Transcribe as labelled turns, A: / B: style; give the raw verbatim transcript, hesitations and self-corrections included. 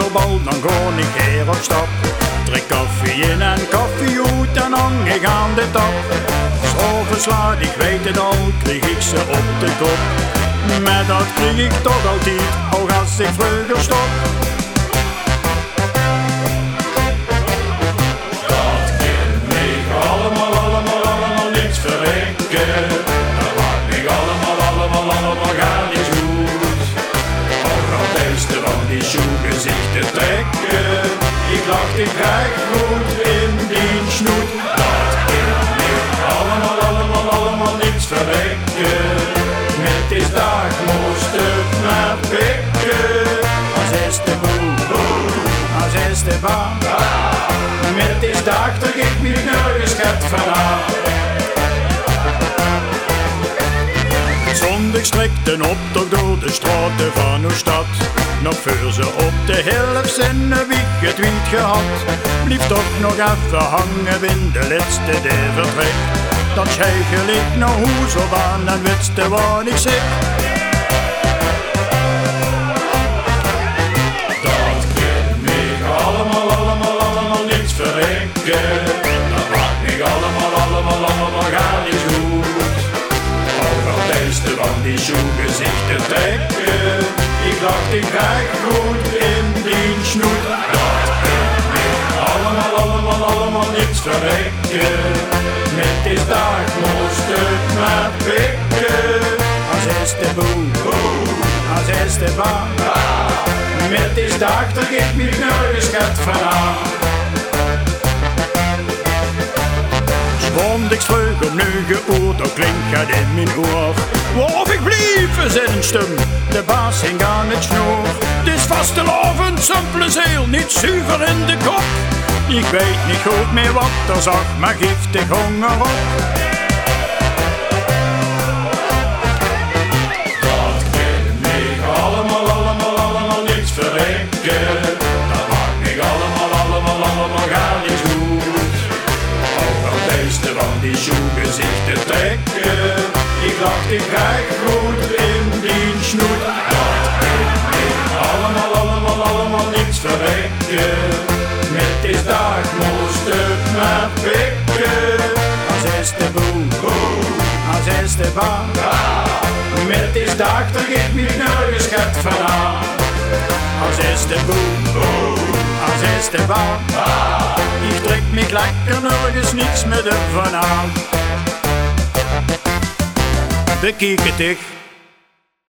A: bitterbal, dan ga ik hier op stap. Drink koffie in en koffie uit, dan hang ik aan de tap. S'avonds slaat, ik weet het al, kreeg ik ze op de kop. Maar dat kreeg ik toch altijd, ook als ik vroeger stop.
B: Dat kind mij allemaal, allemaal, allemaal niets verrekken. Dat maakt mij allemaal, allemaal, allemaal gar niet goed. Ook al beste van die schoengezichten trekken. Ik lach ik krijg goed in die snoet. Dat kind mij allemaal, allemaal, allemaal niets verrekken. Met is dag moest het maar pikken.
A: Als is de boel, als is de baan.
B: Met is dag dat ik me nergens heb vandaan.
A: Zondag strekt een optocht door de straten van uw stad. Nog voor ze op de helft zijn wie het wiet gehad. Blijf toch nog even hangen in de laatste die vertrek. Dan schijgel ik naar huis op aan en witste wat ik zeg.
B: Dat kind mij allemaal, allemaal, allemaal niets verrekken. Dat maakt mij allemaal, allemaal, allemaal gar niet goed. Ook al beste van die schoengezichten trekken. Ik lach ik krijg goed in die snoet. Dat kind mij allemaal, allemaal, allemaal niets verrekken. Met is dag moest het maar pikken.
A: Als is de boel, als is de baan.
B: Met is dag dat ik me nergens heb vandaan.
A: Zondags vroeg om negen uur, dan klinkt het in mijn oor. Waarop ik blijf, is een stem, de baas hing aan het snoer. Het is vastelavond, simpele zeel, niet zuiver in de kop. Ik weet niet goed meer wat er zag, maar giftig honger op.
B: Dat kind mij allemaal, allemaal, allemaal niets verrekken. Dat maakt mij allemaal, allemaal, allemaal gar niet goed. Ook al beste van die schoengezichten trekken. Ik lach ik krijg goed in die snoet. Dat kind mij allemaal, allemaal, allemaal niets verrekken. Met is dag moest het maar pikken.
A: Als is de boel, als is de baan.
B: Met is dag dat ik me nergens heb vandaan.
A: Als is de boel, als is de baan. Ik trek me lekker nergens niets meer ervan aan. Bekijk het ik.